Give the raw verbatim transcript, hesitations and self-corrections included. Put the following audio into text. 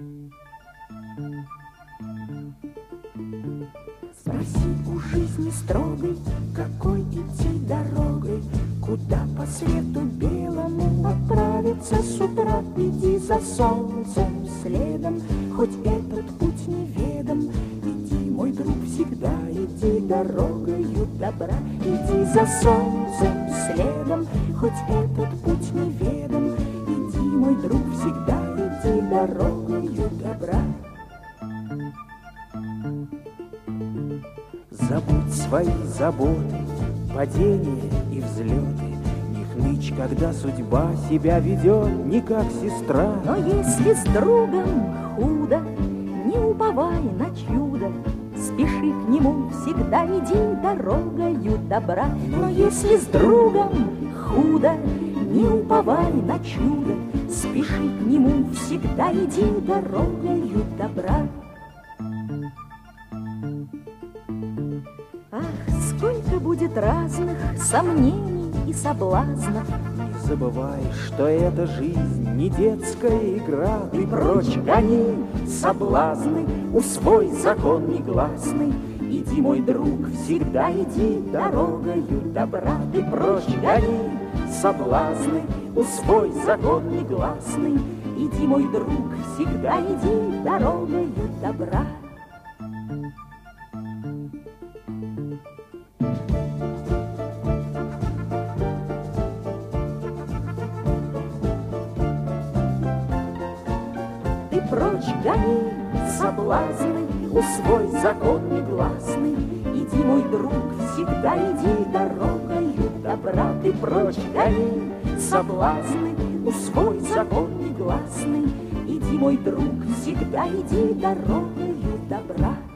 Спроси у жизни строгой, какой идти дорогой, куда по свету белому отправиться с утра. Иди за солнцем следом, хоть этот путь неведом. Иди, мой друг, всегда иди дорогою добра. Иди за солнцем следом, хоть этот путь неведом. Иди, мой друг, всегда иди дорогою добра. Забудь свои заботы, падения и взлеты. Не хнычь, когда судьба себя ведет не как сестра. Но если с другом худо, не уповай на чудо. Спеши к нему, всегда иди дорогою добра. Но если с другом худо, не уповай на чудо. Спеши к нему, всегда иди дорогою добра. Ах, сколько будет разных сомнений и соблазнов. Не забывай, что эта жизнь не детская игра. Ты прочь гони соблазны, усвой закон негласный. Иди, мой друг, всегда иди дорогою добра. Ты прочь гони соблазны, усвой закон негласный. Иди, мой друг, всегда иди дорогою добра. Прочь гони соблазны, усвой закон негласный. Иди, мой друг, всегда иди дорогою добра. Ты прочь гони соблазны, усвой закон негласный. Иди, мой друг, всегда иди дорогою добра.